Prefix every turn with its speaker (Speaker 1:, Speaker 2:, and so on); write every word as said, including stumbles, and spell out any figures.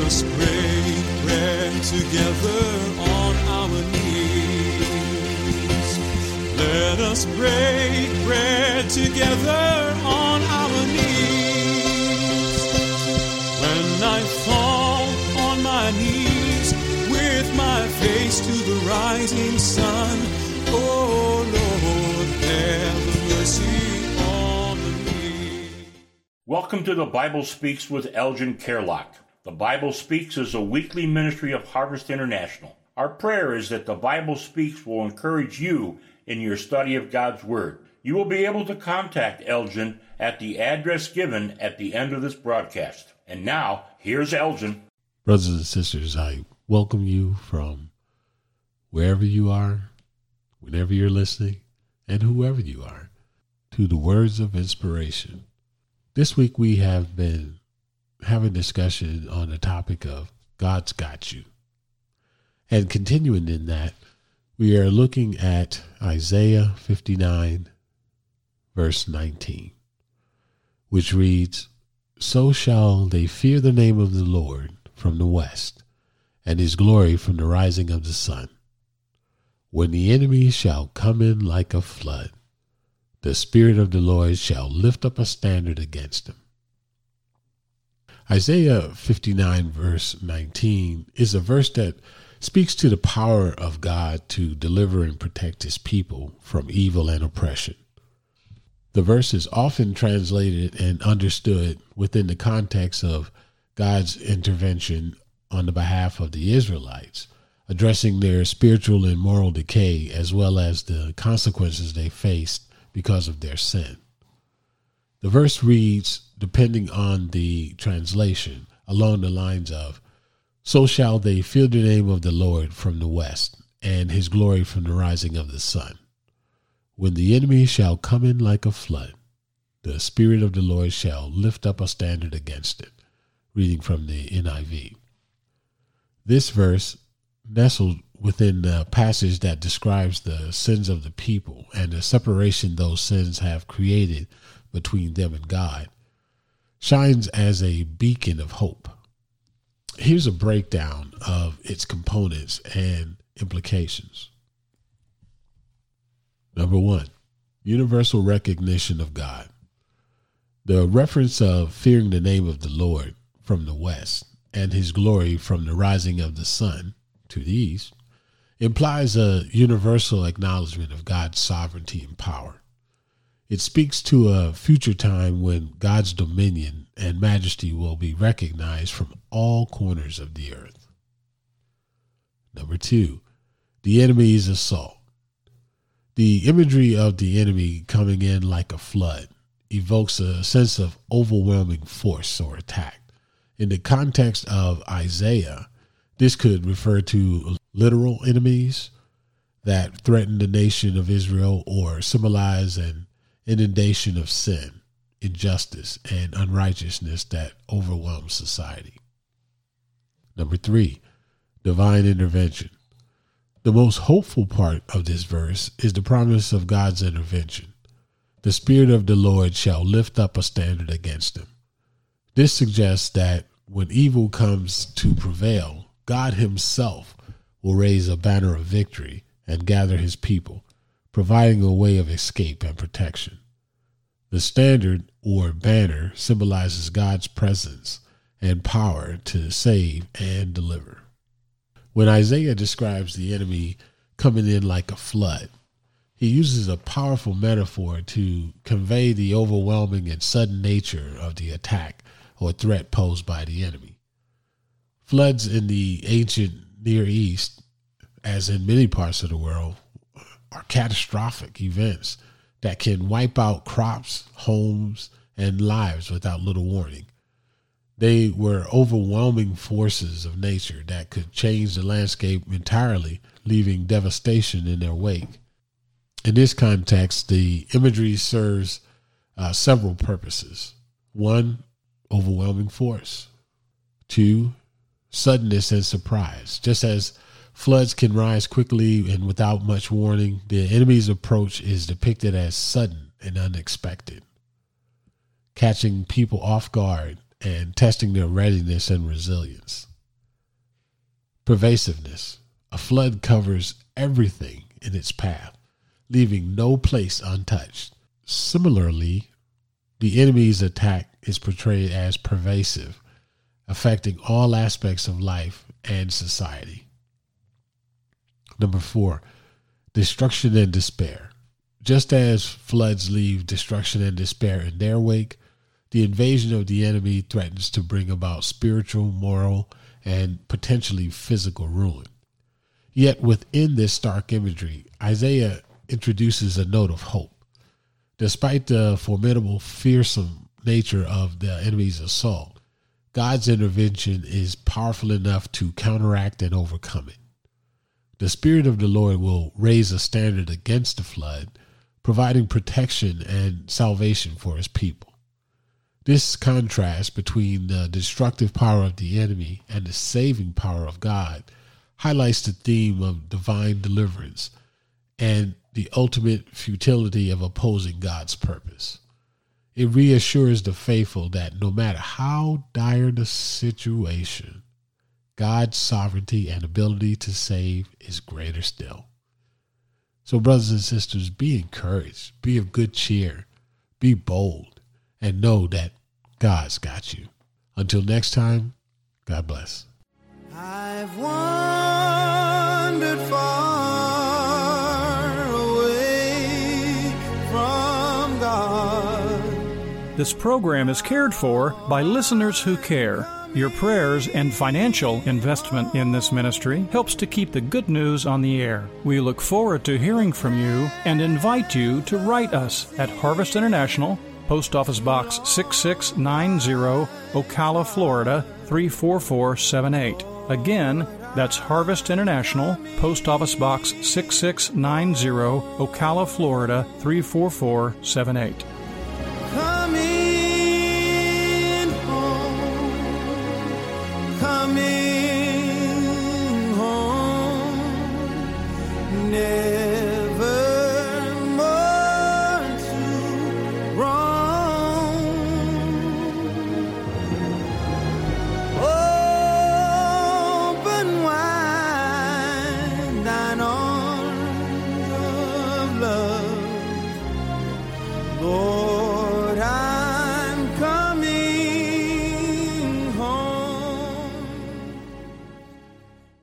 Speaker 1: us break bread together on our knees. Let us break bread together on our knees. When I fall on my knees with my face to the rising sun, oh Lord, have mercy on me.
Speaker 2: Welcome to the Bible Speaks with Elgin Kerlock. The Bible Speaks is a weekly ministry of Harvest International. Our prayer is that the Bible Speaks will encourage you in your study of God's Word. You will be able to contact Elgin at the address given at the end of this broadcast. And now, here's Elgin.
Speaker 3: Brothers and sisters, I welcome you from wherever you are, whenever you're listening, and whoever you are, to the words of inspiration. This week we have been having a discussion on the topic of God's got you. And continuing in that, we are looking at Isaiah fifty-nine, verse nineteen, which reads, "So shall they fear the name of the Lord from the west, and his glory from the rising of the sun. When the enemy shall come in like a flood, the Spirit of the Lord shall lift up a standard against him." Isaiah fifty-nine, verse nineteen, is a verse that speaks to the power of God to deliver and protect his people from evil and oppression. The verse is often translated and understood within the context of God's intervention on the behalf of the Israelites, addressing their spiritual and moral decay, as well as the consequences they faced because of their sin. The verse reads, depending on the translation, along the lines of, "So shall they fear the name of the Lord from the west, and his glory from the rising of the sun. When the enemy shall come in like a flood, the Spirit of the Lord shall lift up a standard against it." Reading from the N I V. This verse, nestled within the passage that describes the sins of the people and the separation those sins have created between them and God, shines as a beacon of hope. Here's a breakdown of its components and implications. Number one, universal recognition of God. The reference of fearing the name of the Lord from the west and his glory from the rising of the sun to the east implies a universal acknowledgement of God's sovereignty and power. It speaks to a future time when God's dominion and majesty will be recognized from all corners of the earth. Number two, the enemy's assault. The imagery of the enemy coming in like a flood evokes a sense of overwhelming force or attack. In the context of Isaiah, this could refer to literal enemies that threaten the nation of Israel or symbolize an inundation of sin, injustice, and unrighteousness that overwhelms society. Number three, divine intervention. The most hopeful part of this verse is the promise of God's intervention. The Spirit of the Lord shall lift up a standard against him. This suggests that when evil comes to prevail, God himself will raise a banner of victory and gather his people, providing a way of escape and protection. The standard or banner symbolizes God's presence and power to save and deliver. When Isaiah describes the enemy coming in like a flood, he uses a powerful metaphor to convey the overwhelming and sudden nature of the attack or threat posed by the enemy. Floods in the ancient Near East, as in many parts of the world, are catastrophic events that can wipe out crops, homes, and lives without little warning. They were overwhelming forces of nature that could change the landscape entirely, leaving devastation in their wake. In this context, the imagery serves uh, several purposes. One, overwhelming force. Two, suddenness and surprise. Just as floods can rise quickly and without much warning, the enemy's approach is depicted as sudden and unexpected, catching people off guard and testing their readiness and resilience. Pervasiveness. A flood covers everything in its path, leaving no place untouched. Similarly, the enemy's attack is portrayed as pervasive, affecting all aspects of life and society. Number four, destruction and despair. Just as floods leave destruction and despair in their wake, the invasion of the enemy threatens to bring about spiritual, moral, and potentially physical ruin. Yet within this stark imagery, Isaiah introduces a note of hope. Despite the formidable, fearsome nature of the enemy's assault, God's intervention is powerful enough to counteract and overcome it. The Spirit of the Lord will raise a standard against the flood, providing protection and salvation for his people. This contrast between the destructive power of the enemy and the saving power of God highlights the theme of divine deliverance and the ultimate futility of opposing God's purpose. It reassures the faithful that no matter how dire the situation, God's sovereignty and ability to save is greater still. So, brothers and sisters, be encouraged, be of good cheer, be bold, and know that God's got you. Until next time, God bless.
Speaker 1: I've wandered far away from God.
Speaker 4: This program is cared for by listeners who care. Your prayers and financial investment in this ministry helps to keep the good news on the air. We look forward to hearing from you and invite you to write us at Harvest International, Post Office Box six six nine zero, Ocala, Florida three four four seven eight. Again, that's Harvest International, Post Office Box six six nine zero, Ocala, Florida three four four seven eight.